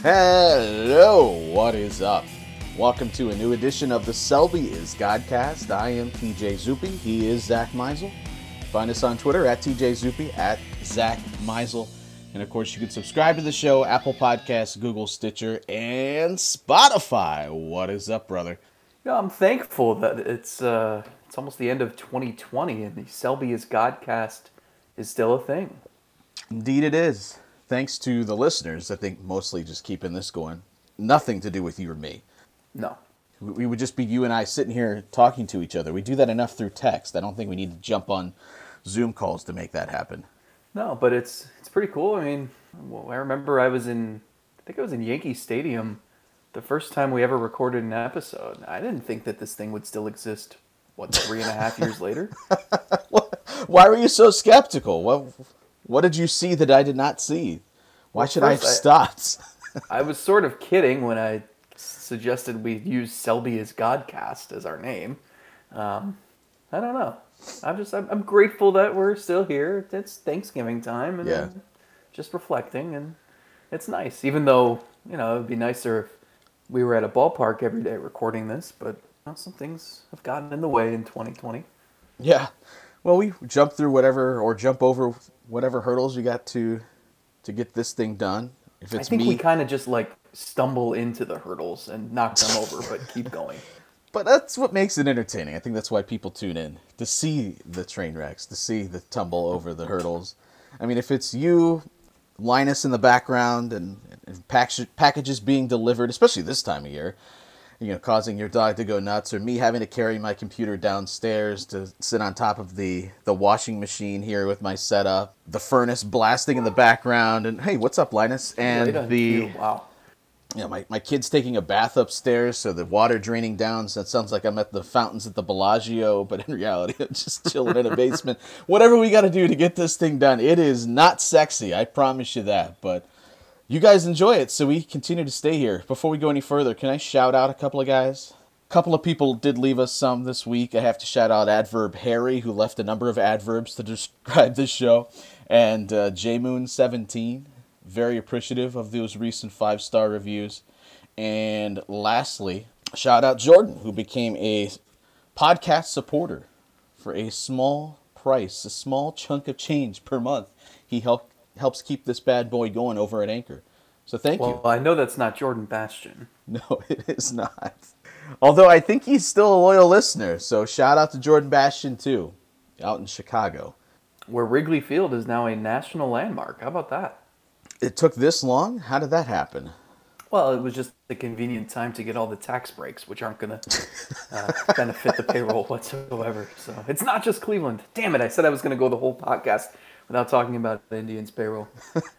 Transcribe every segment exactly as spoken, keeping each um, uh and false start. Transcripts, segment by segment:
Hello, what is up? Welcome to a new edition of the Selby is Godcast. I am T J Zuppe. He is Zach Meisel. Find us on Twitter at T J Zuppe, at Zach Meisel. And of course, you can subscribe to the show, Apple Podcasts, Google, Stitcher, and Spotify. What is up, brother? Yeah, I'm thankful that it's uh, it's almost the end of twenty twenty and the Selby is Godcast is still a thing. Indeed it is. Thanks to the listeners, I think mostly just keeping this going. Nothing to do with you or me. No. We would just be you and I sitting here talking to each other. We do that enough through text. I don't think we need to jump on Zoom calls to make that happen. No, but it's it's pretty cool. I mean, well, I remember I was in, I think I was in Yankee Stadium the first time we ever recorded an episode. I didn't think that this thing would still exist, what, three and a half years later? Why were you so skeptical? What, what did you see that I did not see? Why well, should I have I, stopped? I was sort of kidding when I suggested we use Selby is Godcast as our name. Um, I don't know. I'm just I'm, I'm grateful that we're still here. It's Thanksgiving time, and yeah. I'm just reflecting, and it's nice. Even though, you know, it would be nicer if we were at a ballpark every day recording this, but you know, some things have gotten in the way in twenty twenty. Yeah. Well, we jump through whatever or jump over whatever hurdles you got to to get this thing done. If it's I think me, we kind of just like stumble into the hurdles and knock them over, but keep going. But that's what makes it entertaining. I think that's why people tune in, to see the train wrecks, to see the tumble over the hurdles. I mean, if it's you, Linus in the background, and, and pack- packages being delivered, especially this time of year, you know, causing your dog to go nuts, or me having to carry my computer downstairs to sit on top of the, the washing machine here with my setup, the furnace blasting in the background, and hey, what's up, Linus? And right the... cue. Wow. You know, my, my kid's taking a bath upstairs, so the water draining down, so it sounds like I'm at the fountains at the Bellagio, but in reality, I'm just chilling in a basement. Whatever we got to do to get this thing done, it is not sexy, I promise you that, but you guys enjoy it, so we continue to stay here. Before we go any further, can I shout out a couple of guys? A couple of people did leave us some this week. I have to shout out Adverb Harry, who left a number of adverbs to describe this show, and uh, J Moon seventeen. Very appreciative of those recent five-star reviews. And lastly, shout out Jordan, who became a podcast supporter for a small price, a small chunk of change per month. He help, helps keep this bad boy going over at Anchor. So thank well, you. Well, I know that's not Jordan Bastion. No, it is not. Although I think he's still a loyal listener. So shout out to Jordan Bastion, too, out in Chicago. Where Wrigley Field is now a national landmark. How about that? It took this long? How did that happen? Well, it was just a convenient time to get all the tax breaks, which aren't going to uh, benefit the payroll whatsoever. So it's not just Cleveland. Damn it, I said I was going to go the whole podcast without talking about the Indians' payroll.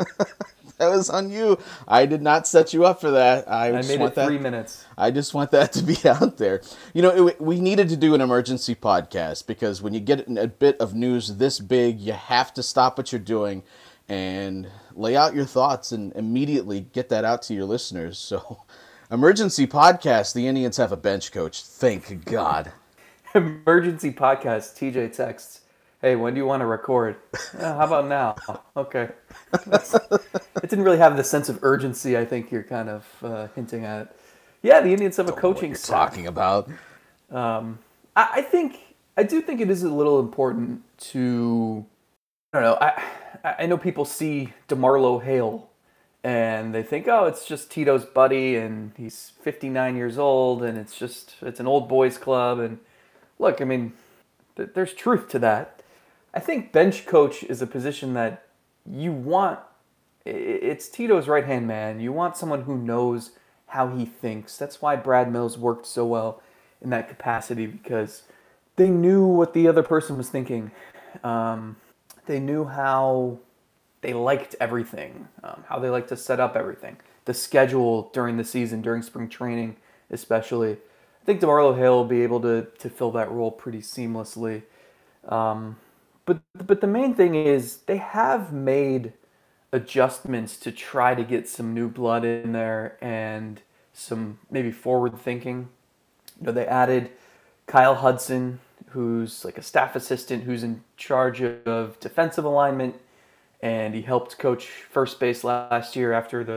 That was on you. I did not set you up for that. I, I just made want it that, three minutes. I just want that to be out there. You know, it, we needed to do an emergency podcast because when you get a bit of news this big, you have to stop what you're doing and lay out your thoughts and immediately get that out to your listeners. So, emergency podcast, the Indians have a bench coach. Thank God. Emergency podcast, T J texts, hey, when do you want to record? Uh, how about now? Okay. That's, it didn't really have the sense of urgency I think you're kind of uh, hinting at. Yeah, the Indians have a Don't know coaching what you're staff. talking about. Um, I, I think, I do think it is a little important to, I don't know, I I know people see DeMarlo Hale and they think, oh, it's just Tito's buddy and he's fifty-nine years old and it's just, it's an old boys club. And look, I mean, th- there's truth to that. I think bench coach is a position that you want, it's Tito's right-hand man. You want someone who knows how he thinks. That's why Brad Mills worked so well in that capacity, because they knew what the other person was thinking. Um, they knew how they liked everything, um, how they liked to set up everything. The schedule during the season, during spring training especially. I think DeMarlo Hale will be able to, to fill that role pretty seamlessly. Um, but but the main thing is they have made adjustments to try to get some new blood in there and some maybe forward thinking. You know, they added Kyle Hudson, who's like a staff assistant who's in charge of defensive alignment, and he helped coach first base last year after the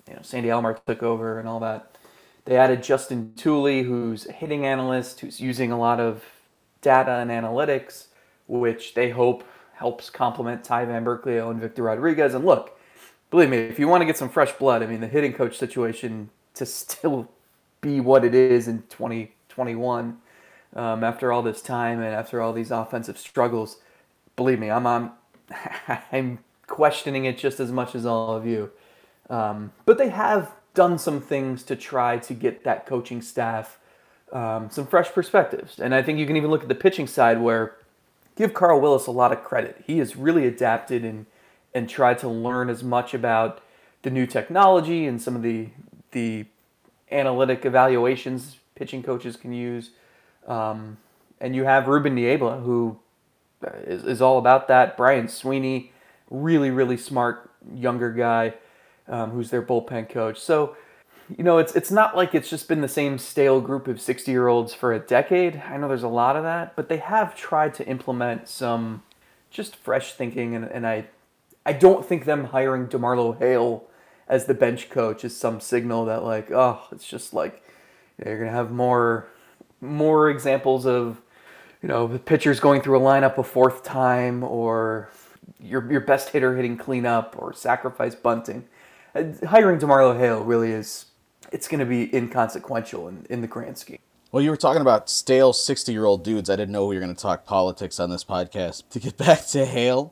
you know, Sandy Alomar took over and all that. They added Justin Tooley, who's a hitting analyst, who's using a lot of data and analytics, which they hope helps complement Ty Van Berkeley and Victor Rodriguez. And look, believe me, if you want to get some fresh blood, I mean, the hitting coach situation to still be what it is in twenty twenty-one, um, after all this time and after all these offensive struggles, believe me, I'm I'm, I'm questioning it just as much as all of you. Um, but they have done some things to try to get that coaching staff um, some fresh perspectives. And I think you can even look at the pitching side where give Carl Willis a lot of credit. He has really adapted and and tried to learn as much about the new technology and some of the the analytic evaluations pitching coaches can use. Um, and you have Ruben Niebla, who is, is all about that. Brian Sweeney, really, really smart younger guy, um, who's their bullpen coach. So, you know, it's it's not like it's just been the same stale group of sixty-year-olds for a decade. I know there's a lot of that, but they have tried to implement some just fresh thinking, and, and I I don't think them hiring DeMarlo Hale as the bench coach is some signal that, like, oh, it's just like, you know, you're going to have more more examples of, you know, the pitchers going through a lineup a fourth time, or your your best hitter hitting cleanup or sacrifice bunting. Uh, hiring DeMarlo Hale really is, it's going to be inconsequential in, in the grand scheme. Well, you were talking about stale sixty-year-old dudes. I didn't know we were going to talk politics on this podcast. To get back to Hale,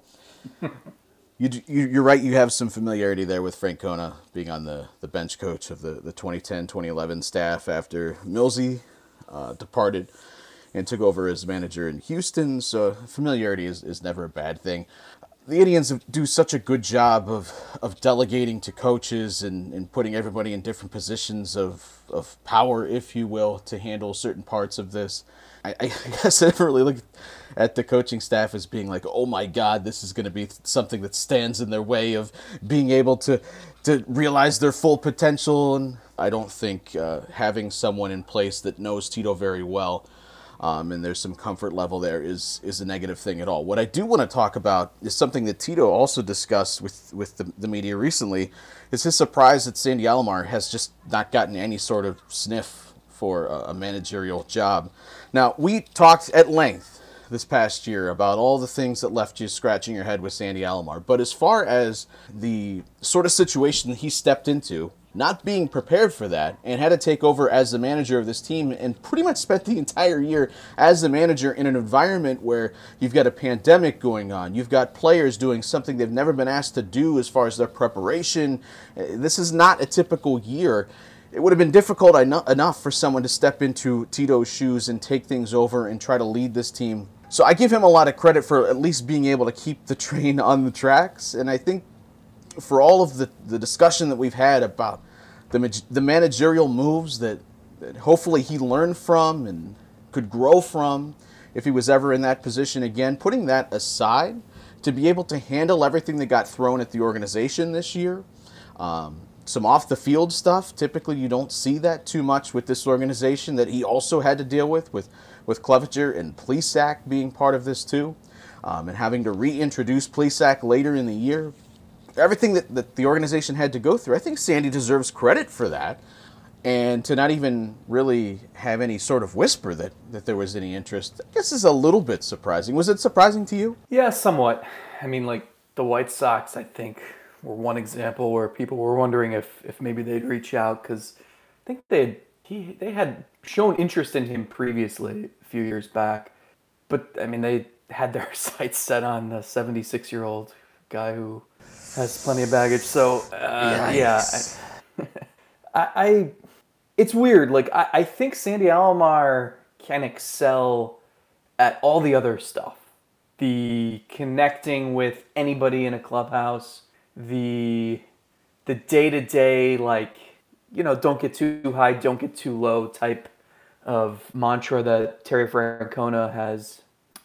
you, you, you're right, you have some familiarity there with Francona being on the, the bench coach of the, the twenty ten twenty eleven staff after Millsy uh, departed and took over as manager in Houston. So familiarity is, is never a bad thing. The Indians do such a good job of, of delegating to coaches and, and putting everybody in different positions of, of power, if you will, to handle certain parts of this. I, I guess I never really look at the coaching staff as being like, oh my God, this is going to be something that stands in their way of being able to, to realize their full potential. And I don't think uh, having someone in place that knows Tito very well, Um, and there's some comfort level there, is is a negative thing at all. What I do want to talk about is something that Tito also discussed with, with the, the media recently, is his surprise that Sandy Alomar has just not gotten any sort of sniff for a, a managerial job. Now, we talked at length this past year about all the things that left you scratching your head with Sandy Alomar, but as far as the sort of situation that he stepped into, not being prepared for that, and had to take over as the manager of this team, and pretty much spent the entire year as the manager in an environment where you've got a pandemic going on. You've got players doing something they've never been asked to do as far as their preparation. This is not a typical year. It would have been difficult enough for someone to step into Tito's shoes and take things over and try to lead this team. So I give him a lot of credit for at least being able to keep the train on the tracks, and I think for all of the, the discussion that we've had about the, the managerial moves that, that hopefully he learned from and could grow from if he was ever in that position again, putting that aside, to be able to handle everything that got thrown at the organization this year, um, some off-the-field stuff, typically you don't see that too much with this organization that he also had to deal with, with, with Clevenger and Plesac being part of this too, um, and having to reintroduce Plesac later in the year. Everything that, that the organization had to go through, I think Sandy deserves credit for that. And to not even really have any sort of whisper that, that there was any interest, I guess is a little bit surprising. Was it surprising to you? Yeah, somewhat. I mean, like, the White Sox, I think, were one example where people were wondering if, if maybe they'd reach out, because I think they had, he, they had shown interest in him previously a few years back. But, I mean, they had their sights set on the seventy-six-year-old guy who has plenty of baggage. So, uh, yeah, I, I, I, it's weird. Like, I, I think Sandy Alomar can excel at all the other stuff. The connecting with anybody in a clubhouse, the, the day-to-day, like, you know, don't get too high, don't get too low type of mantra that Terry Francona has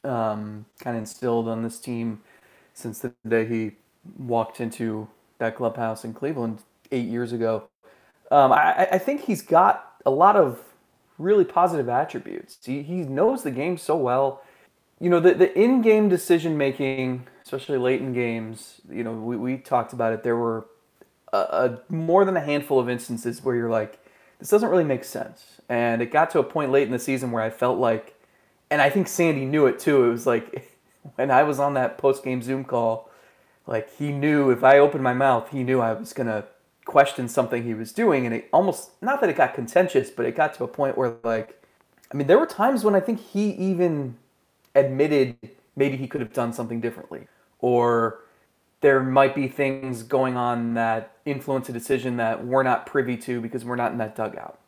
um, kind of instilled on this team since the day he walked into that clubhouse in Cleveland eight years ago. Um, I, I think he's got a lot of really positive attributes. He, he knows the game so well. You know, the, the in-game decision-making, especially late in games, you know, we, we talked about it. There were a, a more than a handful of instances where you're like, this doesn't really make sense. And it got to a point late in the season where I felt like, and I think Sandy knew it too. It was like when I was on that post game Zoom call, like he knew if I opened my mouth, he knew I was gonna question something he was doing, and it almost, not that it got contentious, but it got to a point where like, I mean, there were times when I think he even admitted maybe he could have done something differently, or there might be things going on that influence a decision that we're not privy to because we're not in that dugout.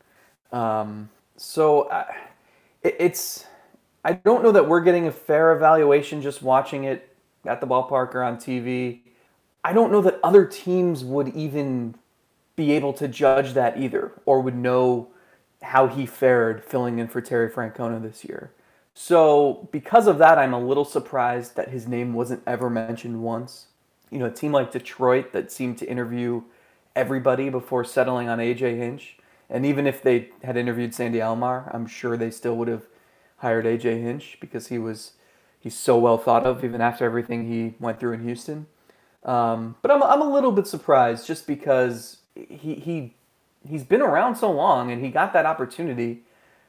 Um, so I, it, it's, I don't know that we're getting a fair evaluation just watching it at the ballpark or on T V. I don't know that other teams would even be able to judge that either, or would know how he fared filling in for Terry Francona this year. So because of that, I'm a little surprised that his name wasn't ever mentioned once. You know, a team like Detroit that seemed to interview everybody before settling on A J Hinch. And even if they had interviewed Sandy Alomar, I'm sure they still would have hired A J Hinch because he was he's so well thought of even after everything he went through in Houston. Um, but I'm I'm a little bit surprised just because he he he's been around so long and he got that opportunity.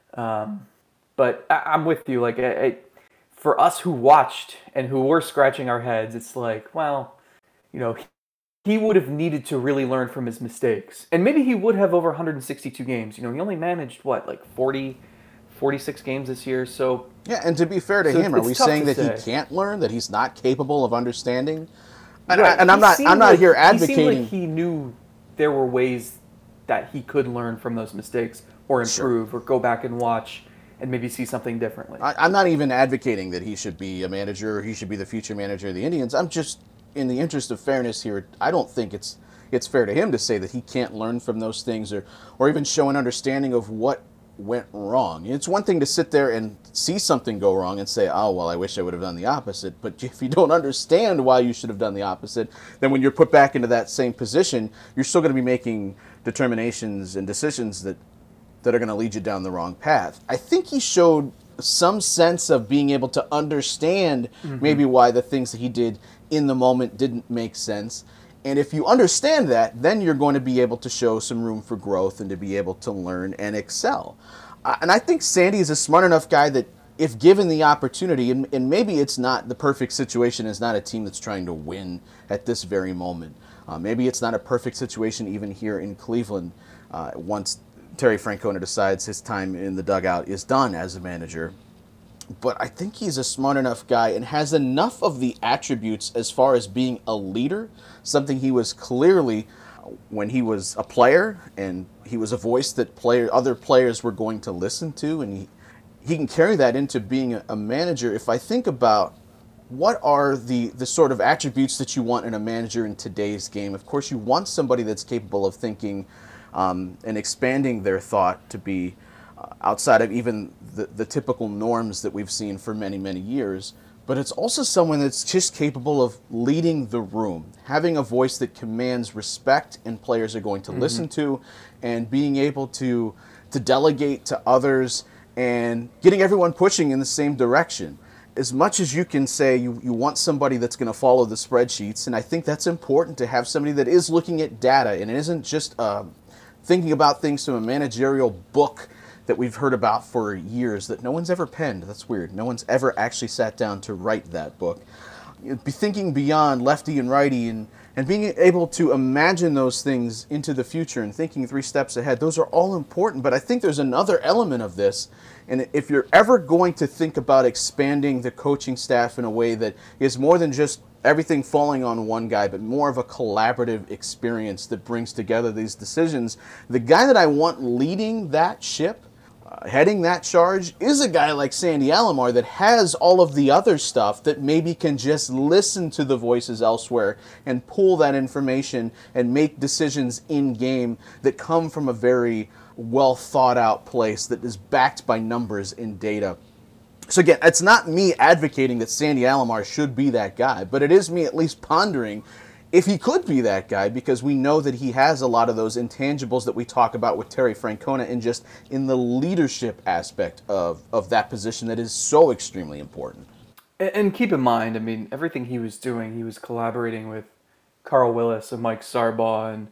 Um, but I, I'm with you. Like I, I, for us who watched and who were scratching our heads, it's like, well, you know, he, he would have needed to really learn from his mistakes, and maybe he would have over one hundred sixty-two games. You know, he only managed what, like forty, forty-six games this year. So yeah, and to be fair to so him, are we saying that say. he can't learn, that he's not capable of understanding? And, Right. and I'm He not seemed I'm not like- here He advocating. seemed like he knew there were ways that he could learn from those mistakes or improve Sure. or go back and watch and maybe see something differently. I, I'm not even advocating that he should be a manager or he should be the future manager of the Indians. I'm just, in the interest of fairness here, I don't think it's it's fair to him to say that he can't learn from those things or, or even show an understanding of what went wrong. It's one thing to sit there and see something go wrong and say, oh, well, I wish I would have done the opposite. But if you don't understand why you should have done the opposite, then when you're put back into that same position, you're still going to be making determinations and decisions that that are going to lead you down the wrong path. I think he showed some sense of being able to understand mm-hmm. maybe why the things that he did in the moment didn't make sense. And if you understand that, then you're going to be able to show some room for growth and to be able to learn and excel. Uh, and I think Sandy is a smart enough guy that if given the opportunity, and, and maybe it's not the perfect situation, it's not a team that's trying to win at this very moment. Uh, maybe it's not a perfect situation even here in Cleveland uh, once Terry Francona decides his time in the dugout is done as a manager. But I think he's a smart enough guy and has enough of the attributes as far as being a leader, something he was clearly when he was a player, and he was a voice that player, other players were going to listen to, and he, he can carry that into being a, a manager. If I think about what are the, the sort of attributes that you want in a manager in today's game, of course you want somebody that's capable of thinking um, and expanding their thought to be outside of even the, the typical norms that we've seen for many, many years. But it's also someone that's just capable of leading the room, having a voice that commands respect and players are going to mm-hmm. listen to, and being able to, to delegate to others and getting everyone pushing in the same direction. As much as you can say you, you want somebody that's going to follow the spreadsheets, and I think that's important to have somebody that is looking at data and it isn't just uh, thinking about things from a managerial book that we've heard about for years that no one's ever penned. That's weird. No one's ever actually sat down to write that book. Be thinking beyond lefty and righty and, and being able to imagine those things into the future and thinking three steps ahead. Those are all important, but I think there's another element of this. And if you're ever going to think about expanding the coaching staff in a way that is more than just everything falling on one guy, but more of a collaborative experience that brings together these decisions, the guy that I want leading that ship, Uh, heading that charge, is a guy like Sandy Alomar that has all of the other stuff that maybe can just listen to the voices elsewhere and pull that information and make decisions in game that come from a very well thought out place that is backed by numbers and data. So again, it's not me advocating that Sandy Alomar should be that guy, but it is me at least pondering if he could be that guy, because we know that he has a lot of those intangibles that we talk about with Terry Francona, and just in the leadership aspect of, of that position that is so extremely important. And, and keep in mind, I mean, everything he was doing, he was collaborating with Carl Willis and Mike Sarbaugh and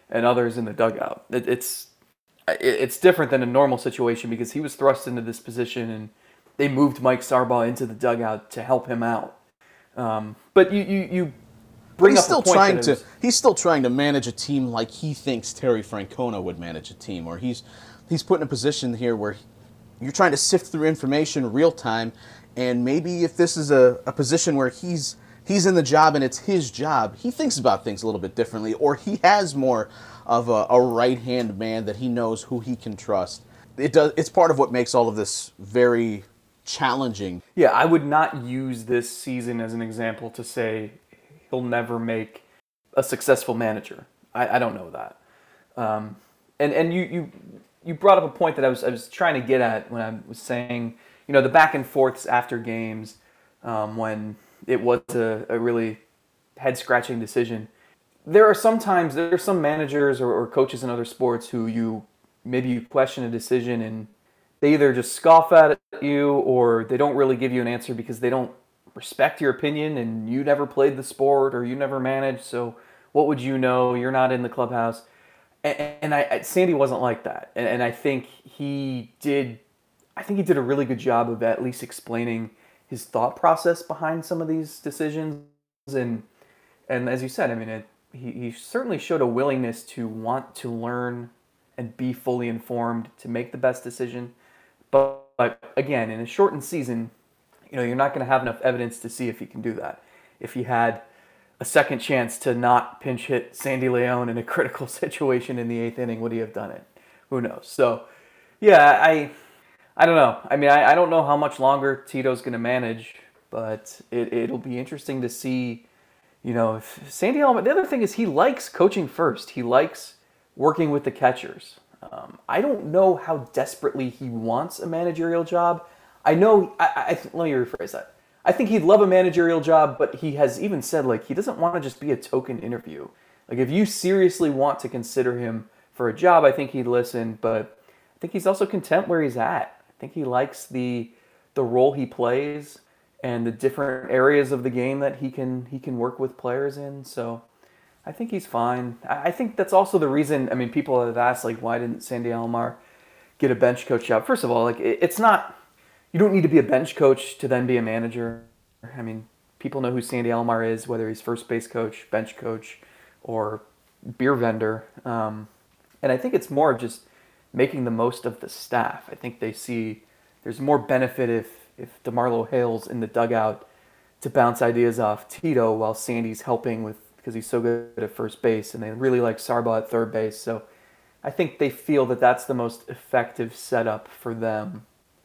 and others in the dugout. It, it's it, it's different than a normal situation because he was thrust into this position and they moved Mike Sarbaugh into the dugout to help him out. Um, but you you, you bring he's up still a point trying that to is, he's still trying to manage a team like he thinks Terry Francona would manage a team, or he's he's put in a position here where you're trying to sift through information real time, and maybe if this is a, a position where he's he's in the job and it's his job, he thinks about things a little bit differently, or he has more of a, a right hand man that he knows who he can trust. It does. It's part of what makes all of this very challenging. Yeah, I would not use this season as an example to say he'll never make a successful manager. I, I don't know that. Um, and and you, you you brought up a point that I was I was trying to get at when I was saying, you know, the back and forths after games um, when it was a, a really head scratching decision. There are sometimes there are some managers or, or coaches in other sports who you maybe you question a decision and they either just scoff at you or they don't really give you an answer because they don't respect your opinion and you never played the sport or you never managed, so what would you know? You're not in the clubhouse. And, and I, Sandy wasn't like that. And, and I think he did I think he did a really good job of at least explaining his thought process behind some of these decisions. And and as you said, I mean, it, he, he certainly showed a willingness to want to learn and be fully informed to make the best decision. But, but again, in a shortened season, you know, you're not going to have enough evidence to see if he can do that. If he had a second chance to not pinch hit Sandy Leon in a critical situation in the eighth inning, would he have done it? Who knows? So, yeah, I I don't know. I mean, I, I don't know how much longer Tito's going to manage, but it, it'll be interesting to see, you know, if Sandy Alomar. The other thing is he likes coaching first. He likes working with the catchers. Um, I don't know how desperately he wants a managerial job. I know, I, I, let me rephrase that. I think he'd love a managerial job, but he has even said, like, he doesn't want to just be a token interview. Like, if you seriously want to consider him for a job, I think he'd listen, but I think he's also content where he's at. I think he likes the the role he plays and the different areas of the game that he can he can work with players in, so I think he's fine. I think that's also the reason, I mean, people have asked, like, why didn't Sandy Alomar get a bench coach job? First of all, like, it's not, you don't need to be a bench coach to then be a manager. I mean, people know who Sandy Alomar is, whether he's first base coach, bench coach, or beer vendor. Um, and I think it's more of just making the most of the staff. I think they see there's more benefit if, if DeMarlo Hale's in the dugout to bounce ideas off Tito while Sandy's helping with, because he's so good at first base, and they really like Sarbaugh at third base. So I think they feel that that's the most effective setup for them.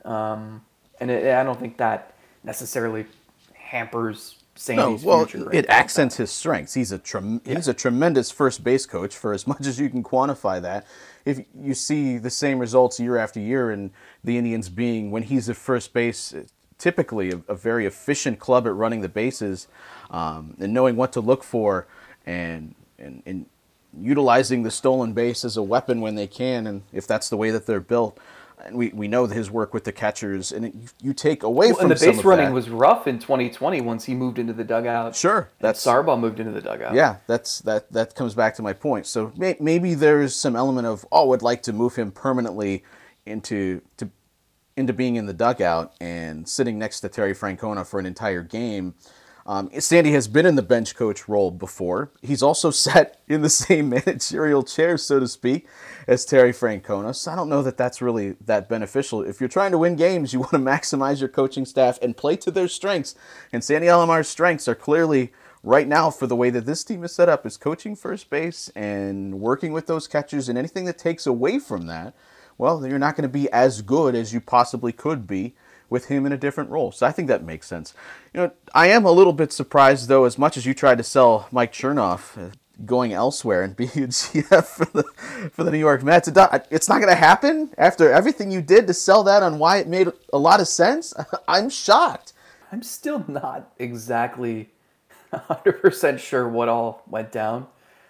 Um, and it, I don't think that necessarily hampers Sandy's no, well, future. it accents his strengths. He's a trem- yeah. he's a tremendous first base coach for as much as you can quantify that. If you see the same results year after year, and the Indians being, when he's at first base, typically a, a very efficient club at running the bases, um, and knowing what to look for, and, and and utilizing the stolen base as a weapon when they can, and if that's the way that they're built. And we, we know his work with the catchers, and it, you, you take away well, from and the base some of running that. was rough in twenty twenty once he moved into the dugout. Sure, that's Sarbaugh moved into the dugout. Yeah, that's that. That comes back to my point. So may, maybe there's some element of, oh, I'd like to move him permanently into to into being in the dugout and sitting next to Terry Francona for an entire game. Um, Sandy has been in the bench coach role before. He's also sat in the same managerial chair, so to speak, as Terry Francona. So I don't know that that's really that beneficial. If you're trying to win games, you want to maximize your coaching staff and play to their strengths. And Sandy Alomar's strengths are clearly, right now, for the way that this team is set up, is coaching first base and working with those catchers, and anything that takes away from that, well, you're not going to be as good as you possibly could be with him in a different role. So I think that makes sense. You know, I am a little bit surprised, though, as much as you tried to sell Mike Chernoff uh, going elsewhere and being a G F for the for the New York Mets. It not, it's not going to happen after everything you did to sell that on why it made a lot of sense. I'm shocked. I'm still not exactly one hundred percent sure what all went down.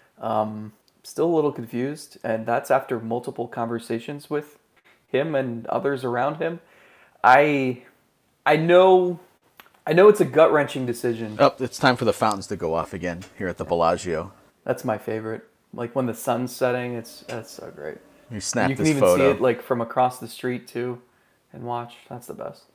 Um, still a little confused, and that's after multiple conversations with him and others around him. I I know I know it's a gut-wrenching decision. Oh, it's time for the fountains to go off again here at the Bellagio. That's my favorite. like when the sun's setting. It's that's so great. You And snap you can this even see photo. it like from across the street too, and watch. That's the best.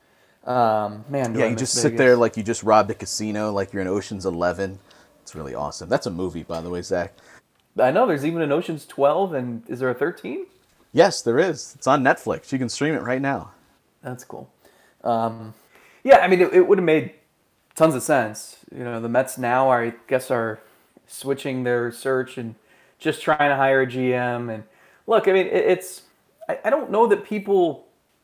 Um, man, do Yeah, I you miss just sit Vegas. there like you just robbed a casino, like you're in Ocean's Eleven. It's really awesome. That's a movie, by the way, Zach. I know there's even an Ocean's twelve, and is there a thirteen? Yes, there is. It's on Netflix. You can stream it right now. That's cool. Um, yeah, I mean, it, it would have made tons of sense. You know, the Mets now, are, I guess, are switching their search and just trying to hire a G M. And look, I mean, it, it's I, I don't know that people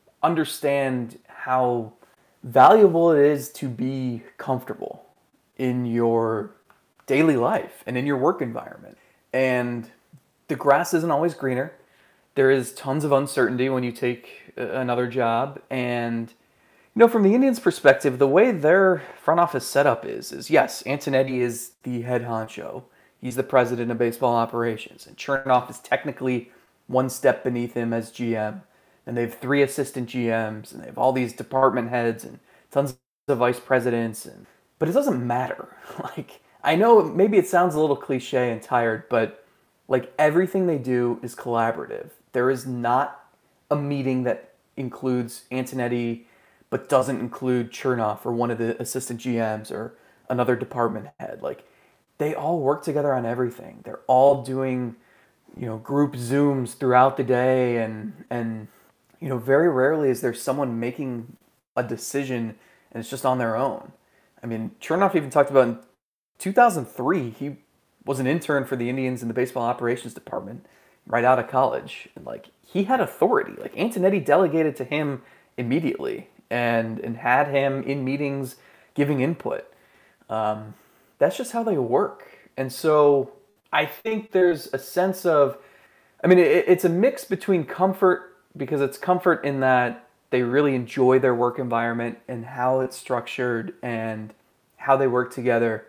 understand how valuable it is to be comfortable in your daily life and in your work environment. And the grass isn't always greener. There is tons of uncertainty when you take another job. And, you know, from the Indians' perspective, the way their front office setup is, is yes, Antonetti is the head honcho. He's the president of baseball operations. And Chernoff is technically one step beneath him as G M. And they have three assistant G Ms, and they have all these department heads and tons of vice presidents. And but it doesn't matter. Like, I know maybe it sounds a little cliche and tired, but like everything they do is collaborative. There is not a meeting that includes Antonetti but doesn't include Chernoff or one of the assistant G Ms or another department head. Like, they all work together on everything. They're all doing, you know, group Zooms throughout the day, and and you know, very rarely is there someone making a decision and it's just on their own. I mean, Chernoff even talked about in two thousand three, he was an intern for the Indians in the baseball operations department right out of college. And like, he had authority. Like, Antonetti delegated to him immediately and and had him in meetings giving input. Um, that's just how they work. And so I think there's a sense of, I mean, it, it's a mix between comfort, because it's comfort in that they really enjoy their work environment and how it's structured and how they work together,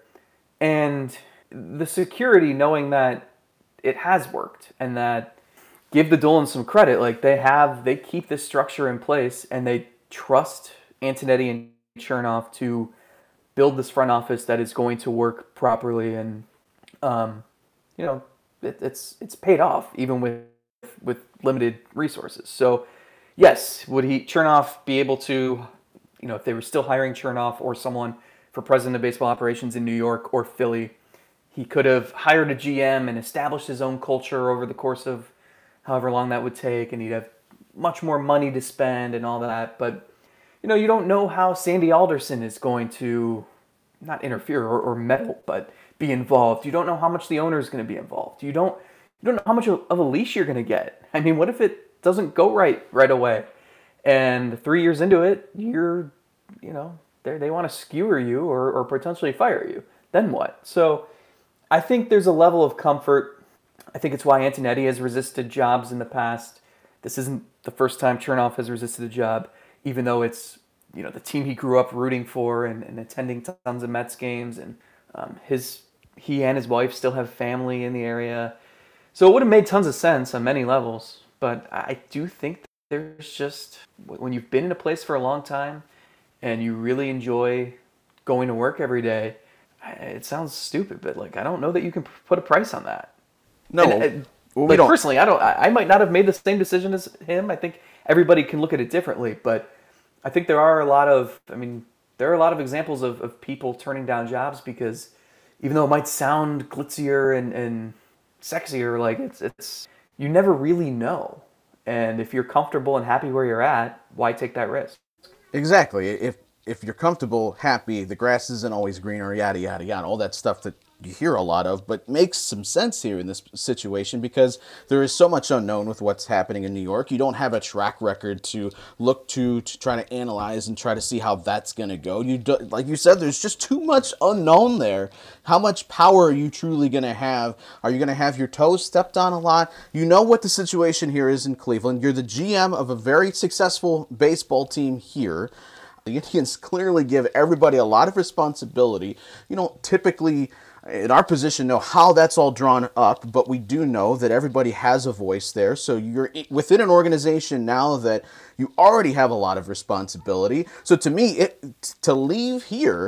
and the security knowing that it has worked, and that, give the Dolans some credit, like they have, they keep this structure in place, and they trust Antonetti and Chernoff to build this front office that is going to work properly. And um, you know, it, it's it's paid off even with with limited resources. So yes, would he Chernoff be able to, you know, if they were still hiring Chernoff or someone for president of baseball operations in New York or Philly, he could have hired a G M and established his own culture over the course of however long that would take, and he'd have much more money to spend and all that. But, you know, you don't know how Sandy Alderson is going to not interfere or, or meddle, but be involved. You don't know how much the owner is going to be involved. You don't you don't know how much of a leash you're going to get. I mean, what if it doesn't go right right away? And three years into it, you're, you know, they they want to skewer you or, or potentially fire you. Then what? So I think there's a level of comfort. I think it's why Antonetti has resisted jobs in the past. This isn't the first time Chernoff has resisted a job, even though it's, you know, the team he grew up rooting for and, and attending tons of Mets games. And um, his he and his wife still have family in the area. So it would have made tons of sense on many levels. But I do think there's just, when you've been in a place for a long time and you really enjoy going to work every day, it sounds stupid, but like, I don't know that you can put a price on that. No, And, uh, well, we like, don't. personally, I don't. I I might not have made the same decision as him. I think everybody can look at it differently, but I think there are a lot of. I mean, there are a lot of examples of, of people turning down jobs because, even though it might sound glitzier and, and sexier, like it's it's you never really know. And if you're comfortable and happy where you're at, why take that risk? Exactly. If if you're comfortable, happy, the grass isn't always greener, yada yada yada, all that stuff that you hear a lot of, but makes some sense here in this situation because there is so much unknown with what's happening in New York. You don't have a track record to look to to try to analyze and try to see how that's going to go. You do, like you said, there's just too much unknown there. How much power are you truly going to have? Are you going to have your toes stepped on a lot? You know what the situation here is in Cleveland. You're the G M of a very successful baseball team here. The Indians clearly give everybody a lot of responsibility. You don't typically, in our position, know how that's all drawn up, but we do know that everybody has a voice there. So you're within an organization now that you already have a lot of responsibility. So to me, it to leave here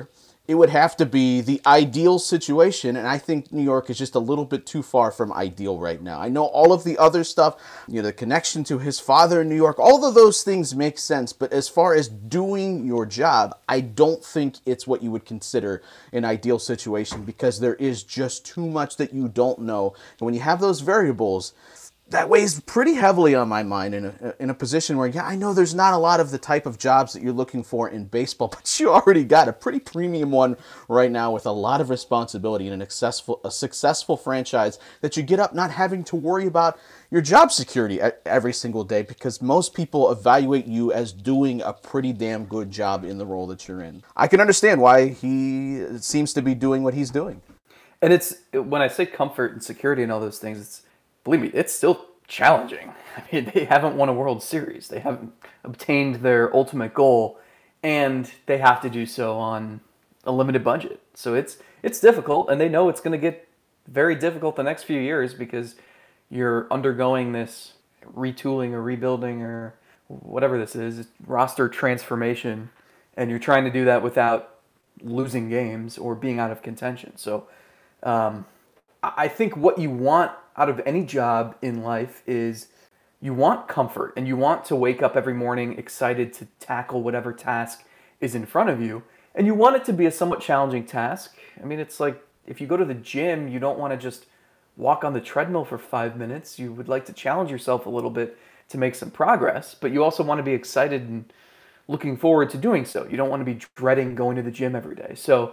it would have to be the ideal situation, and I think New York is just a little bit too far from ideal right now. I know all of the other stuff, you know, the connection to his father in New York, all of those things make sense, but as far as doing your job, I don't think it's what you would consider an ideal situation, because there is just too much that you don't know. And when you have those variables, that weighs pretty heavily on my mind in a, in a position where, yeah, I know there's not a lot of the type of jobs that you're looking for in baseball, but you already got a pretty premium one right now with a lot of responsibility and an successful, a successful franchise that you get up not having to worry about your job security every single day, because most people evaluate you as doing a pretty damn good job in the role that you're in. I can understand why he seems to be doing what he's doing. And it's, when I say comfort and security and all those things, it's, believe me, it's still challenging. I mean, they haven't won a World Series. They haven't obtained their ultimate goal, and they have to do so on a limited budget. So it's it's difficult, and they know it's going to get very difficult the next few years, because you're undergoing this retooling or rebuilding or whatever this is, roster transformation, and you're trying to do that without losing games or being out of contention. So um, I think what you want out of any job in life is you want comfort, and you want to wake up every morning excited to tackle whatever task is in front of you. And you want it to be a somewhat challenging task. I mean, it's like if you go to the gym, you don't want to just walk on the treadmill for five minutes. You would like to challenge yourself a little bit to make some progress, but you also want to be excited and looking forward to doing so. You don't want to be dreading going to the gym every day. So,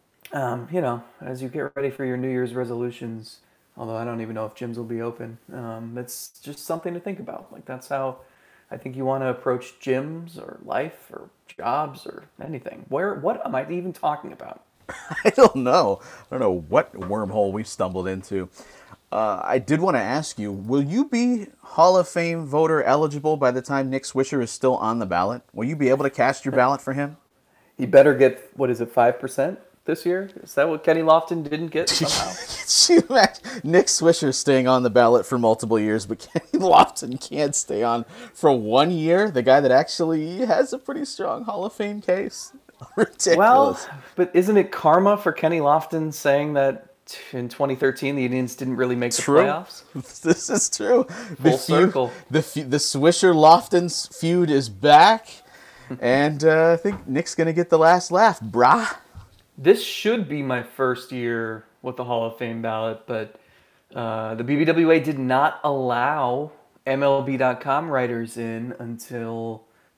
um, you know, as you get ready for your New Year's resolutions, although I don't even know if gyms will be open, um, it's just something to think about. Like, that's how I think you want to approach gyms or life or jobs or anything. Where, what am I even talking about? I don't know. I don't know what wormhole we stumbled into. Uh, I did want to ask you, will you be Hall of Fame voter eligible by the time Nick Swisher is still on the ballot? Will you be able to cast your ballot for him? He better get, what is it, five percent this year? Is that what Kenny Lofton didn't get somehow? Nick Swisher staying on the ballot for multiple years, but Kenny Lofton can't stay on for one year? The guy that actually has a pretty strong Hall of Fame case? Ridiculous. Well, but isn't it karma for Kenny Lofton saying that in twenty thirteen the Indians didn't really make the true. playoffs? This is true. Full the circle. Feud, the the Swisher-Lofton feud is back, and uh, I think Nick's going to get the last laugh, brah. This should be my first year with the Hall of Fame ballot, but uh, the B B W A did not allow M L B dot com writers in until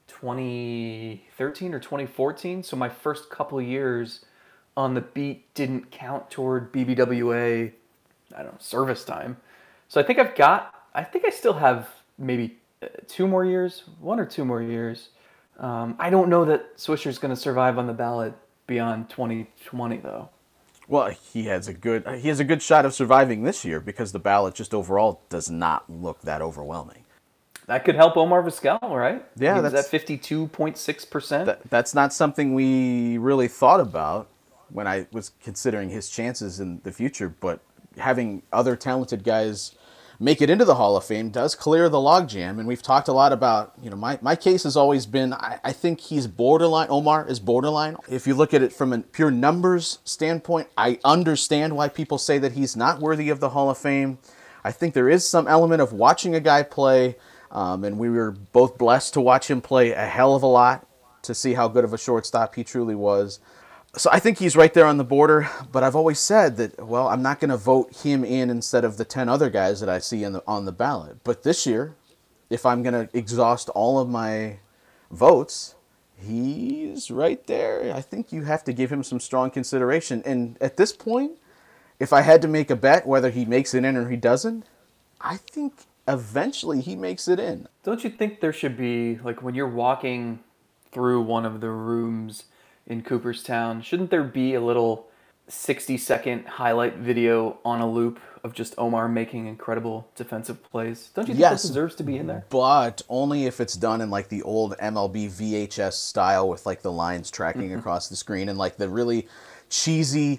twenty thirteen or twenty fourteen, so my first couple years on the beat didn't count toward B B W A, I don't know, service time. So I think I've got, I think I still have maybe two more years, one or two more years. Um, I don't know that Swisher's going to survive on the ballot beyond twenty twenty, though. Well, he has a good he has a good shot of surviving this year, because the ballot just overall does not look that overwhelming. That could help Omar Vizquel, right? Yeah, that's that's at fifty-two point six percent. That, that's not something we really thought about when I was considering his chances in the future, but having other talented guys make it into the Hall of Fame does clear the logjam. And we've talked a lot about, you know, my, my case has always been, I, I think he's borderline, Omar is borderline. If you look at it from a pure numbers standpoint, I understand why people say that he's not worthy of the Hall of Fame. I think there is some element of watching a guy play, um, and we were both blessed to watch him play a hell of a lot to see how good of a shortstop he truly was. So I think he's right there on the border, but I've always said that, well, I'm not going to vote him in instead of the ten other guys that I see in the, on the ballot. But this year, if I'm going to exhaust all of my votes, he's right there. I think you have to give him some strong consideration. And at this point, if I had to make a bet whether he makes it in or he doesn't, I think eventually he makes it in. Don't you think there should be, like, when you're walking through one of the rooms in Cooperstown, shouldn't there be a little sixty second highlight video on a loop of just Omar making incredible defensive plays? Don't you think Yes, that deserves to be in there? But only if it's done in like the old M L B V H S style with like the lines tracking across the screen and like the really cheesy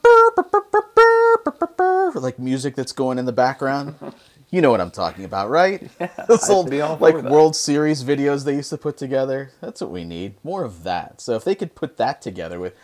like music that's going in the background. You know what I'm talking about, right? Yeah, Those I'd old be all like for that. World Series videos they used to put together. That's what we need. More of that. So if they could put that together with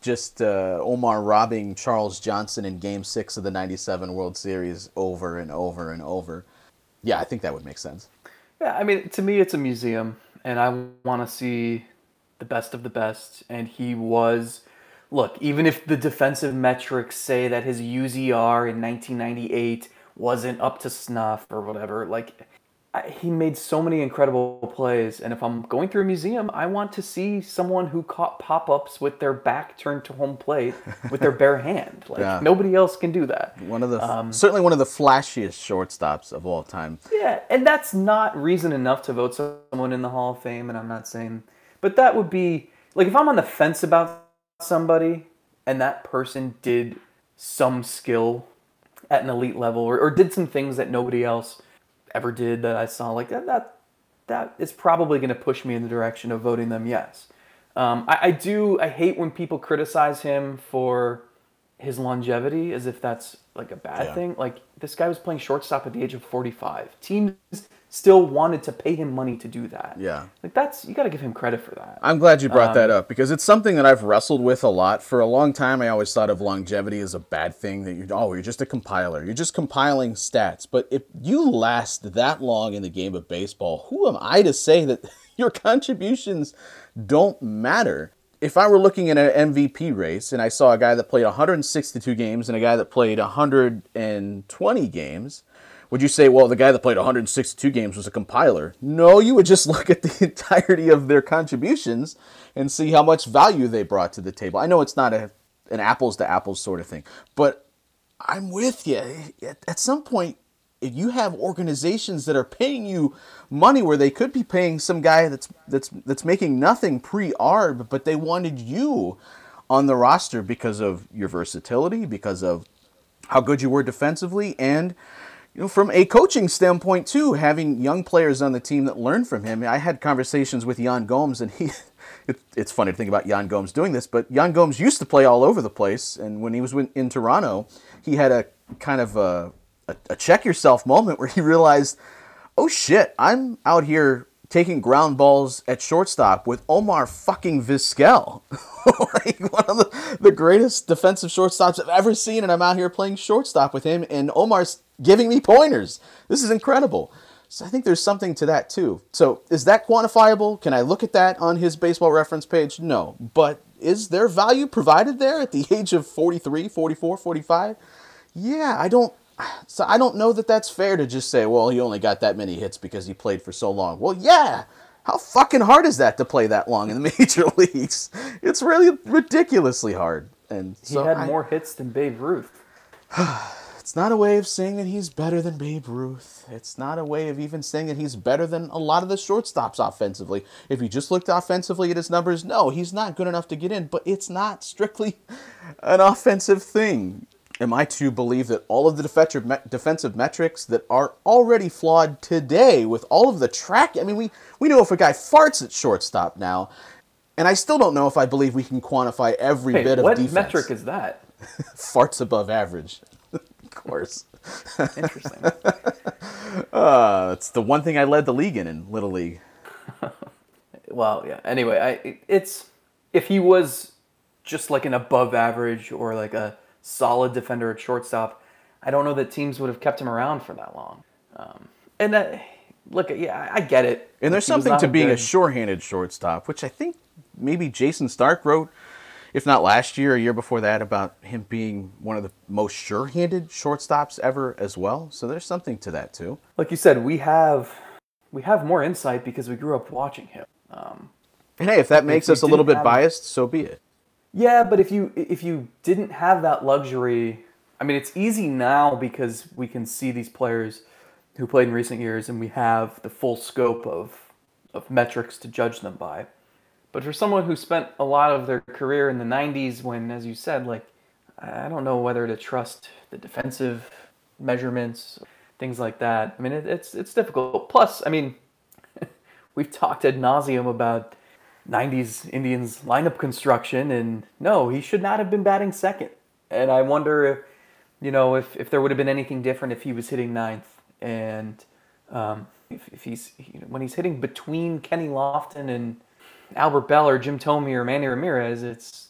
just uh, Omar robbing Charles Johnson in Game Six of the ninety-seven World Series over and over and over. Yeah, I think that would make sense. Yeah, I mean, to me, it's a museum, and I want to see the best of the best. And he was, look, even if the defensive metrics say that his U Z R in nineteen ninety-eight wasn't up to snuff or whatever, like, I, he made so many incredible plays. And if I'm going through a museum, I want to see someone who caught pop-ups with their back turned to home plate with their bare hand. Like, yeah. Nobody else can do that. One of the um, certainly one of the flashiest shortstops of all time. Yeah, and that's not reason enough to vote someone in the Hall of Fame, and I'm not saying, but that would be, like, if I'm on the fence about somebody and that person did some skill at an elite level or, or did some things that nobody else ever did that I saw, like that, that, that is probably going to push me in the direction of voting them yes. Um, I, I do, I hate when people criticize him for his longevity as if that's like a bad yeah. thing. Like, this guy was playing shortstop at the age of forty-five. Teams still wanted to pay him money to do that. Yeah. Like, that's, you got to give him credit for that. I'm glad you brought um, that up because it's something that I've wrestled with a lot. For a long time, I always thought of longevity as a bad thing, that you're, oh, you're just a compiler. You're just compiling stats. But if you last that long in the game of baseball, who am I to say that your contributions don't matter? If I were looking at an M V P race and I saw a guy that played one hundred sixty-two games and a guy that played one hundred twenty games, would you say, well, the guy that played one hundred sixty-two games was a compiler? No, you would just look at the entirety of their contributions and see how much value they brought to the table. I know it's not a, an apples-to-apples sort of thing, but I'm with you. At some point, if you have organizations that are paying you money where they could be paying some guy that's that's that's making nothing pre-A R B, but they wanted you on the roster because of your versatility, because of how good you were defensively, and you know, from a coaching standpoint too, having young players on the team that learn from him. I had conversations with Yan Gomes, and he it, it's funny to think about Yan Gomes doing this, but Yan Gomes used to play all over the place, and when he was in Toronto, he had a kind of a A, a check yourself moment where he realized, oh shit, I'm out here taking ground balls at shortstop with Omar fucking Vizquel, like one of the, the greatest defensive shortstops I've ever seen, and I'm out here playing shortstop with him, and Omar's giving me pointers. This is incredible. So I think there's something to that too. So is that quantifiable? Can I look at that on his baseball reference page? No. But is there value provided there at the age of forty-three, forty-four, forty-five? Yeah, I don't... So I don't know that that's fair to just say, well, he only got that many hits because he played for so long. Well, yeah. How fucking hard is that to play that long in the major leagues? It's really ridiculously hard. And so he had I, more hits than Babe Ruth. It's not a way of saying that he's better than Babe Ruth. It's not a way of even saying that he's better than a lot of the shortstops offensively. If you just looked offensively at his numbers, no, he's not good enough to get in. But it's not strictly an offensive thing. Am I to believe that all of the defensive defensive metrics that are already flawed today with all of the track? I mean, we, we know if a guy farts at shortstop now, and I still don't know if I believe we can quantify every hey, bit of what defense. What metric is that? Farts above average. Of course. Interesting. uh, it's the one thing I led the league in in Little League. Well, yeah. Anyway, I it's if he was just like an above average or like a solid defender at shortstop, I don't know that teams would have kept him around for that long. Um, and that, look, yeah, I get it. And there's something to being good. a sure-handed shortstop, which I think maybe Jason Stark wrote, if not last year, a year before that, about him being one of the most sure-handed shortstops ever as well. So there's something to that too. Like you said, we have we have more insight because we grew up watching him. Um, and hey, if that makes us a little bit biased, so be it. Yeah, but if you if you didn't have that luxury, I mean, it's easy now because we can see these players who played in recent years and we have the full scope of of metrics to judge them by. But for someone who spent a lot of their career in the nineties when, as you said, like, I don't know whether to trust the defensive measurements, things like that. I mean, it, it's it's difficult. Plus, I mean, we've talked ad nauseum about nineties Indians lineup construction, and no, he should not have been batting second. And I wonder if, you know, if, if there would have been anything different if he was hitting ninth. And um, if, if he's, you know, when he's hitting between Kenny Lofton and Albert Bell or Jim Thome or Manny Ramirez, it's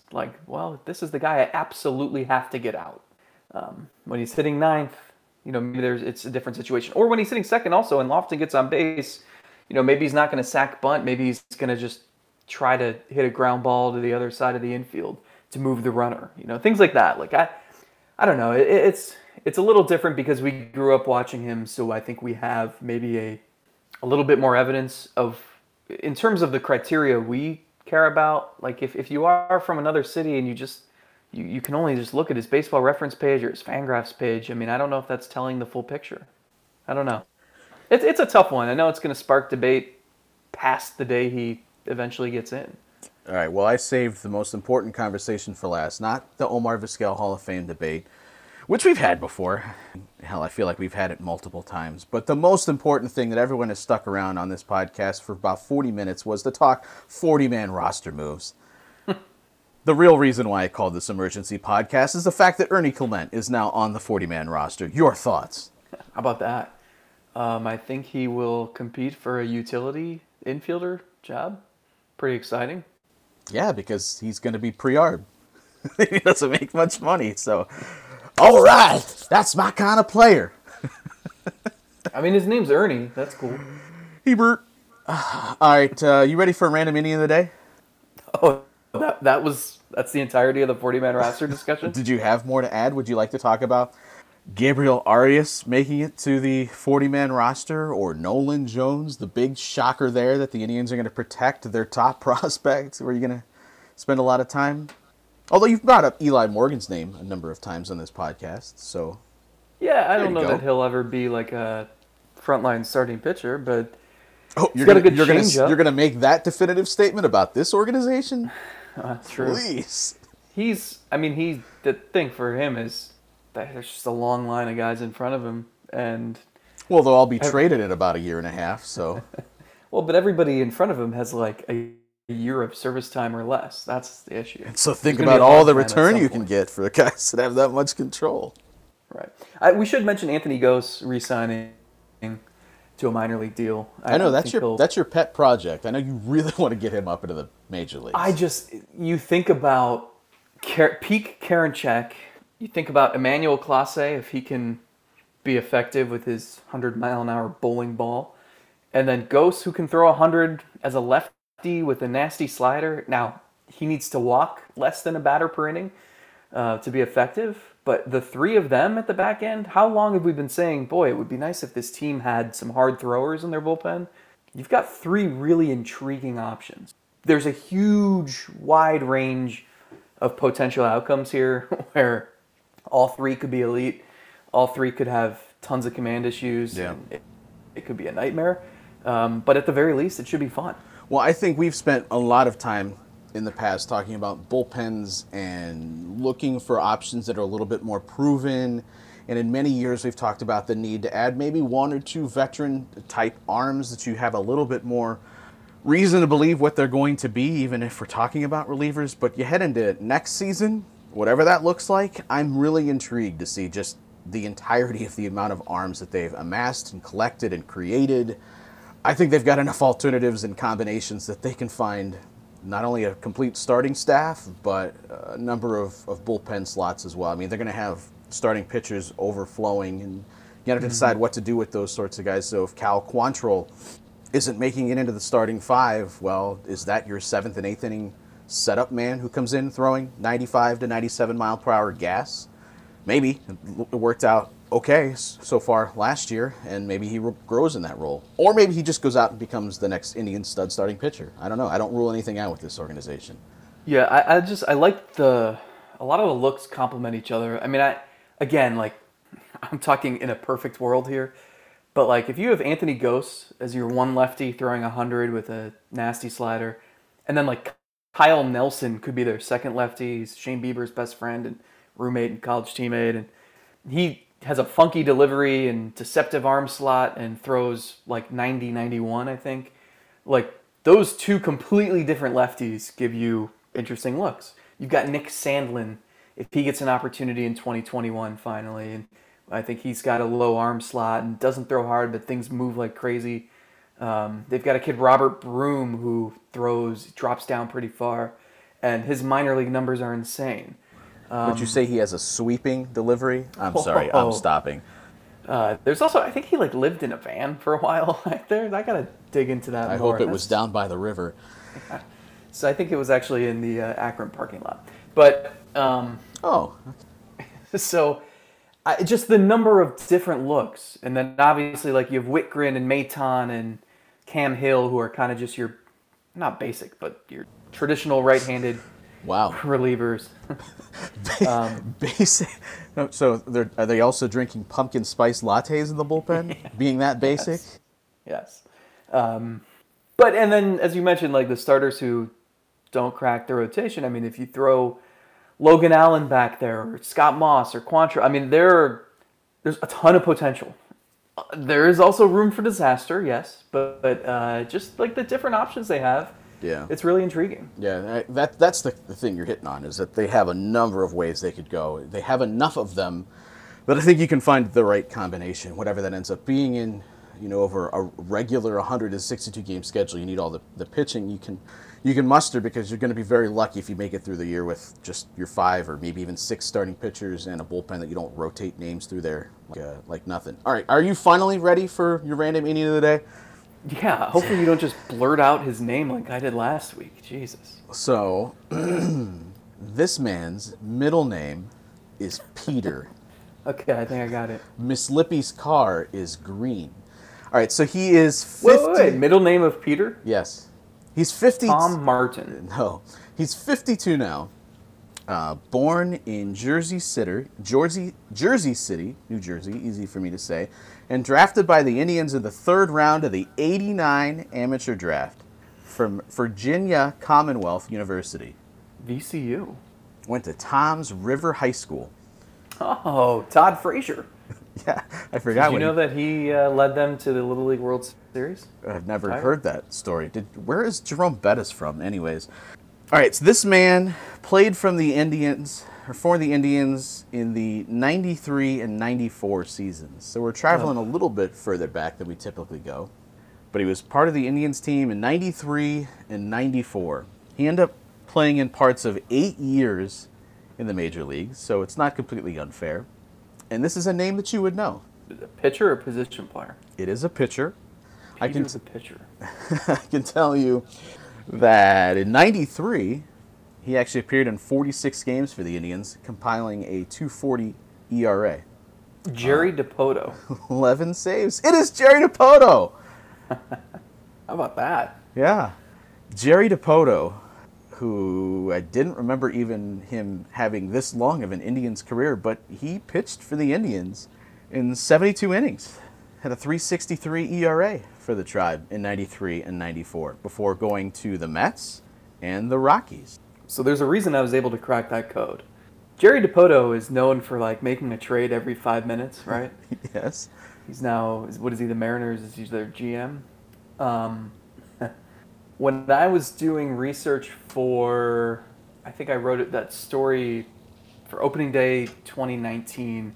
like, well, this is the guy I absolutely have to get out. Um, when he's hitting ninth, you know, maybe there's it's a different situation. Or when he's hitting second also and Lofton gets on base, you know, maybe he's not going to sack bunt. Maybe he's going to just try to hit a ground ball to the other side of the infield to move the runner. You know, things like that. Like, I I don't know. It, it's it's a little different because we grew up watching him, so I think we have maybe a a little bit more evidence of, in terms of the criteria we care about. Like, if, if you are from another city and you just you, you can only just look at his baseball reference page or his Fangraphs page, I mean, I don't know if that's telling the full picture. I don't know. It's it's a tough one. I know it's going to spark debate past the day he eventually gets in. All right, well, I saved the most important conversation for last, not the Omar Vizquel Hall of Fame debate, which we've had before. Hell, I feel like we've had it multiple times. But the most important thing that everyone has stuck around on this podcast for about forty minutes was to talk forty-man roster moves. The real reason why I called this emergency podcast is the fact that Ernie Clement is now on the forty-man roster. Your thoughts? How about that? Um, I think he will compete for a utility infielder job. Pretty exciting. Yeah, because he's going to be pre-arb. He doesn't make much money, so... All right, that's my kind of player. I mean, his name's Ernie. That's cool. Hebert. All right, uh, you ready for a random inning of the day? Oh, that that was that's the entirety of the forty-man roster discussion? Did you have more to add? Would you like to talk about Gabriel Arias making it to the forty-man roster, or Nolan Jones, the big shocker there that the Indians are going to protect their top prospect? Were you going to spend a lot of time? Although you've brought up Eli Morgan's name a number of times on this podcast, so... Yeah, I don't know go. that he'll ever be like a frontline starting pitcher, but oh, you're got gonna, a good you're gonna, changeup. you're gonna make that definitive statement about this organization? That's true. Please. He's, I mean, he, the thing for him is that there's just a long line of guys in front of him, and... Well, they'll all be traded in about a year and a half, so... Well, but everybody in front of him has like a year of service time or less. That's the issue. So think There's gonna about be a all long the time at return some you can point. get for the guys that have that much control. Right. I, we should mention Anthony Gose re-signing to a minor league deal. I, I know don't that's think your he'll- that's your pet project. I know you really want to get him up into the major leagues. I just, you think about Kar- peak Karinchak, you think about Emmanuel Clase, if he can be effective with his one hundred mile an hour bowling ball, and then Gose, who can throw one hundred as a lefty with a nasty slider. Now, he needs to walk less than a batter per inning uh, to be effective, but the three of them at the back end, how long have we been saying, boy, it would be nice if this team had some hard throwers in their bullpen? You've got three really intriguing options. There's a huge, wide range of potential outcomes here where all three could be elite. All three could have tons of command issues. Yeah. And it, it could be a nightmare. Um, but at the very least, it should be fun. Well, I think we've spent a lot of time in the past talking about bullpens and looking for options that are a little bit more proven. And in many years, we've talked about the need to add maybe one or two veteran-type arms that you have a little bit more reason to believe what they're going to be, even if we're talking about relievers. But you head into next season, whatever that looks like, I'm really intrigued to see just the entirety of the amount of arms that they've amassed and collected and created. I think they've got enough alternatives and combinations that they can find not only a complete starting staff, but a number of, of bullpen slots as well. I mean, they're going to have starting pitchers overflowing, and you have to decide what to do with those sorts of guys. So if Cal Quantrill isn't making it into the starting five, well, is that your seventh and eighth inning setup man who comes in throwing ninety-five to ninety-seven mile per hour gas? Maybe. It worked out okay so far last year, and maybe he grows in that role. Or maybe he just goes out and becomes the next Indian stud starting pitcher. I don't know. I don't rule anything out with this organization. Yeah, I, I just, I like the, a lot of the looks complement each other. I mean, I, again, like, I'm talking in a perfect world here, but like, if you have Anthony Gose as your one lefty throwing one hundred with a nasty slider, and then like Kyle Nelson could be their second lefty. He's Shane Bieber's best friend and roommate and college teammate, and he has a funky delivery and deceptive arm slot and throws like ninety, ninety-one, I think. Like, those two completely different lefties give you interesting looks. You've got Nick Sandlin, if he gets an opportunity in twenty twenty-one finally, and I think he's got a low arm slot and doesn't throw hard, but things move like crazy. Um, they've got a kid, Robert Broom, who throws, drops down pretty far. and his minor league numbers are insane. Um, Would you say he has a sweeping delivery? I'm sorry, I'm Oh. stopping. Uh, there's also, I think he like lived in a van for a while. there, I gotta dig into that I more. hope it was That's- down by the river. So I think it was actually in the uh, Akron parking lot. But um, Oh, so I, just the number of different looks, and then obviously like you have Whitgren and Maton and Cam Hill, who are kind of just your not basic, but your traditional right-handed wow. relievers. um, Basic. No, so they're, are they also drinking pumpkin spice lattes in the bullpen? Being that basic? Yes. yes. Um, but and then as you mentioned, like the starters who don't crack the rotation. I mean, if you throw Logan Allen back there, or Scott Moss, or Quantrill, I mean, there are, there's a ton of potential. Uh, There is also room for disaster, yes, but, but uh, just like the different options they have, Yeah. it's really intriguing. Yeah, I- that that's the, the thing you're hitting on, is that they have a number of ways they could go. They have enough of them that I think you can find the right combination, whatever that ends up being in, you know, over a regular one hundred sixty-two game schedule. You need all the, the pitching you can you can muster, because you're going to be very lucky if you make it through the year with just your five or maybe even six starting pitchers and a bullpen that you don't rotate names through there like, uh, like nothing. All right, are you finally ready for your random inning of the day? Yeah, hopefully you don't just blurt out his name like I did last week. Jesus. So, this man's middle name is Peter. Okay, I think I got it. Miss Lippy's car is green. All right, so he is Wait, fifty. wait, wait. Middle name of Peter? Yes, he's fifty. Tom Martin. No, he's fifty-two now. Uh, born in Jersey City, Jersey, Jersey City, New Jersey, easy for me to say, and drafted by the Indians in the third round of the eighty-nine amateur draft from Virginia Commonwealth University. V C U. Went to Tom's River High School. Oh, Todd Frazier. Yeah, I forgot. Did you when know that he uh, led them to the Little League World Series? I've never Tiger? heard that story. Did where is Jerome Bettis from, anyways? All right, so this man played from the Indians or for the Indians in the ninety-three and ninety-four seasons. So we're traveling Oh. a little bit further back than we typically go. But he was part of the Indians team in ninety-three and ninety-four. He ended up playing in parts of eight years in the major leagues, so it's not completely unfair. And this is a name that you would know. A pitcher or position player? It is a pitcher. I can Peter's a pitcher. I can tell you that in ninety-three, he actually appeared in forty-six games for the Indians, compiling a two forty E R A. Jerry DePoto. eleven saves. It is Jerry DePoto! How about that? Yeah. Jerry DePoto, who I didn't remember even him having this long of an Indians career, but he pitched for the Indians in seventy-two innings. Had a three sixty-three E R A for the Tribe in ninety-three and ninety-four before going to the Mets and the Rockies. So there's a reason I was able to crack that code. Jerry DePoto is known for like making a trade every five minutes, right? Yes. He's now, what is he, the Mariners? Is he their G M? Um, when I was doing research for, I think I wrote it, that story for opening day twenty nineteen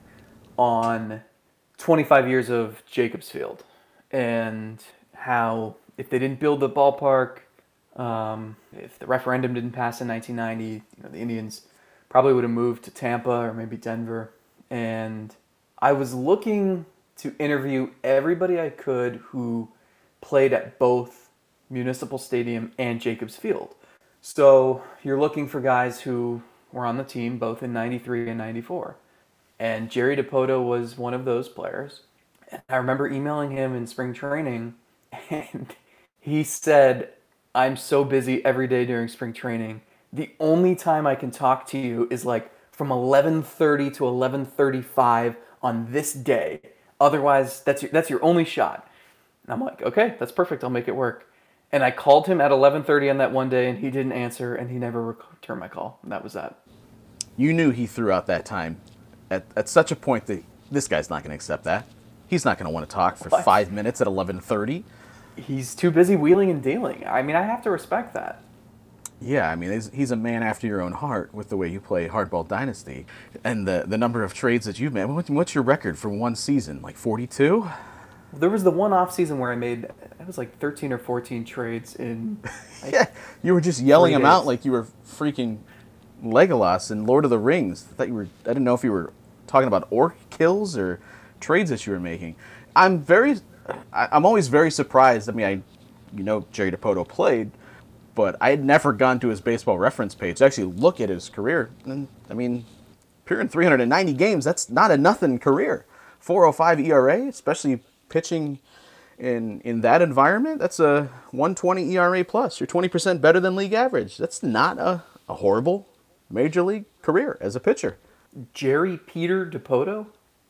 on twenty-five years of Jacobs Field and how if they didn't build the ballpark, um, if the referendum didn't pass in nineteen ninety, you know, the Indians probably would have moved to Tampa or maybe Denver. And I was looking to interview everybody I could who played at both Municipal Stadium and Jacobs Field. So you're looking for guys who were on the team both in ninety-three and ninety-four. And Jerry DePoto was one of those players. And I remember emailing him in spring training, and he said, I'm so busy every day during spring training. The only time I can talk to you is like from eleven thirty to eleven thirty-five on this day. Otherwise, that's your, that's your only shot. And I'm like, okay, that's perfect. I'll make it work. And I called him at eleven thirty on that one day, and he didn't answer, and he never returned my call. And that was that. You knew he threw out that time at, at such a point that this guy's not going to accept that. He's not going to want to talk for What? five minutes at eleven thirty. He's too busy wheeling and dealing. I mean, I have to respect that. Yeah, I mean, he's, he's a man after your own heart with the way you play Hardball Dynasty. And the, the number of trades that you've made. What, what's your record for one season? Like forty-two? There was the one off season where I made, it was like thirteen or fourteen trades in. Like, yeah, you were just yelling them days. out like you were freaking Legolas in Lord of the Rings. I thought you were. I didn't know if you were talking about orc kills or trades that you were making. I'm very. I, I'm always very surprised. I mean, I, you know, Jerry Dipoto played, but I had never gone to his Baseball Reference page to actually look at his career. And I mean, appearing in three hundred ninety games, that's not a nothing career. four oh five E R A, especially pitching in in that environment. That's a one twenty E R A plus. You're twenty percent better than league average. That's not a, a horrible major league career as a pitcher. Jerry Peter Dipoto?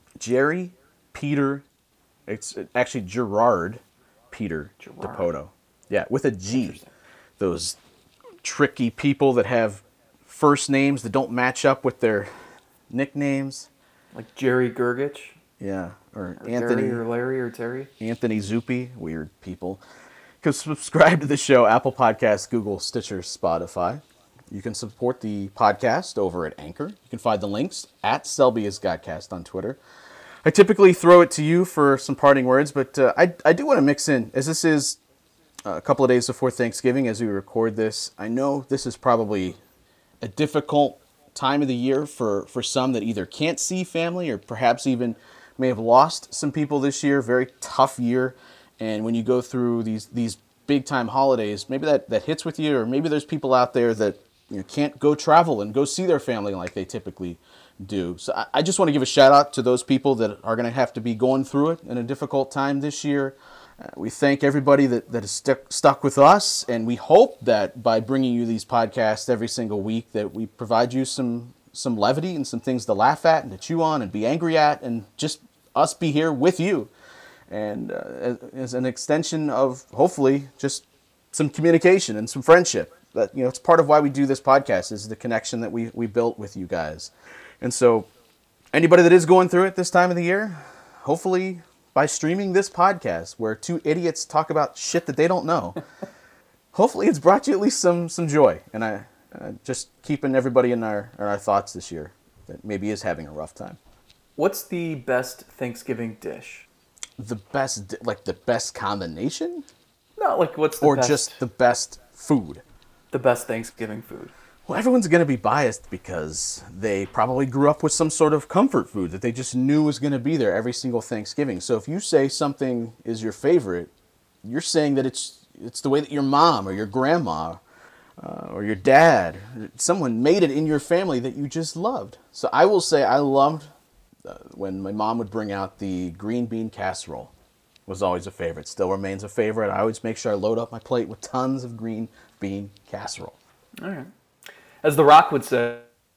Jerry Peter, it's actually Gerard Peter Gerard. Dipoto. Yeah, with a G. Those tricky people that have first names that don't match up with their nicknames. Like Jerry Gergich? Yeah, or, Or Anthony Gary or Larry or Terry? Anthony Zuppi, weird people. You can subscribe to the show, Apple Podcasts, Google, Stitcher, Spotify. You can support the podcast over at Anchor. You can find the links at Selby is Godcast on Twitter. I typically throw it to you for some parting words, but uh, I, I do want to mix in, as this is a couple of days before Thanksgiving as we record this. I know this is probably a difficult time of the year for, for some that either can't see family or perhaps even may have lost some people this year. Very tough year. And when you go through these these big time holidays, maybe that, that hits with you, or maybe there's people out there that you know, can't go travel and go see their family like they typically do. So I, I just want to give a shout out to those people that are going to have to be going through it in a difficult time this year. Uh, we thank everybody that, that is stuck, stuck with us, and we hope that by bringing you these podcasts every single week that we provide you some some levity and some things to laugh at and to chew on and be angry at, and just us be here with you. And uh, as, as an extension of hopefully just some communication and some friendship. That, you know, it's part of why we do this podcast, is the connection that we, we built with you guys. And so anybody that is going through it this time of the year, hopefully by streaming this podcast where two idiots talk about shit that they don't know, hopefully it's brought you at least some some joy. And I uh, just keeping everybody in our, in our thoughts this year that maybe is having a rough time. What's the best Thanksgiving dish? The best, like the best combination? Not like what's the or best... just the best food? The best Thanksgiving food. Well, everyone's going to be biased because they probably grew up with some sort of comfort food that they just knew was going to be there every single Thanksgiving. So if you say something is your favorite, you're saying that it's it's the way that your mom or your grandma uh, or your dad, someone made it in your family that you just loved. So I will say I loved uh, when my mom would bring out the green bean casserole. Was always a favorite. Still remains a favorite. I always make sure I load up my plate with tons of green bean casserole. All right. As The Rock would say,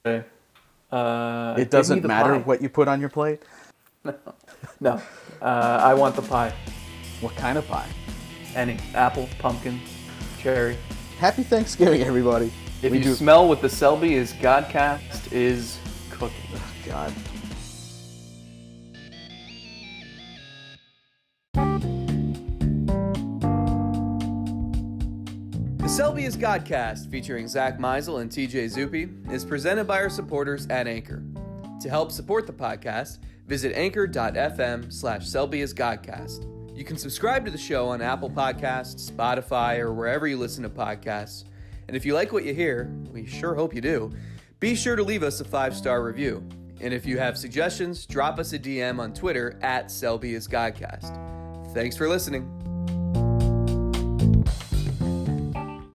uh, it doesn't give me the matter pie. what you put on your plate? No. No. Uh, I want the pie. What kind of pie? Any. Apple, pumpkin, cherry. Happy Thanksgiving, everybody. If we you do... smell what the Selby is Godcast is cooking. Oh, God. The Selby is Godcast, featuring Zach Meisel and T J Zuppi, is presented by our supporters at Anchor. To help support the podcast, visit anchor.fm slash Selby is Godcast. You can subscribe to the show on Apple Podcasts, Spotify, or wherever you listen to podcasts. And if you like what you hear, we sure hope you do, be sure to leave us a five-star review. And if you have suggestions, drop us a D M on Twitter at Selby is Godcast. Thanks for listening.